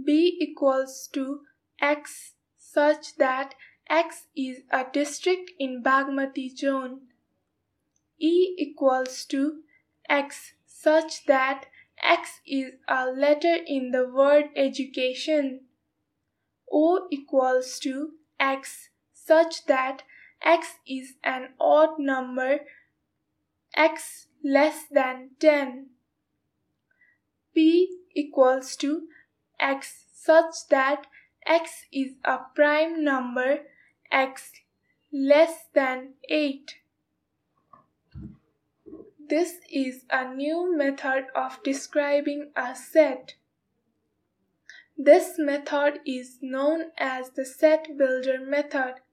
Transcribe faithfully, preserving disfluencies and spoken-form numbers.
B equals to X such that X is a district in Bagmati zone. E equals to X such that X is a letter in the word education. O equals to X such that X is an odd number, X less than ten. P equals to X such that X is a prime number, X less than eight. This is a new method of describing a set. This method is known as the set builder method.